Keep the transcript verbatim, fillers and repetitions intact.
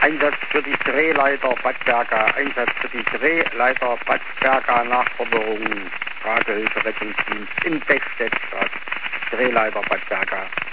Einsatz für die Drehleiter Bad Berka, Einsatz für die Drehleiter Bad Berka, Nachforderung, Tragehilfe, Rettungsdienst in Bechstedtstadt, Drehleiter Bad Berka.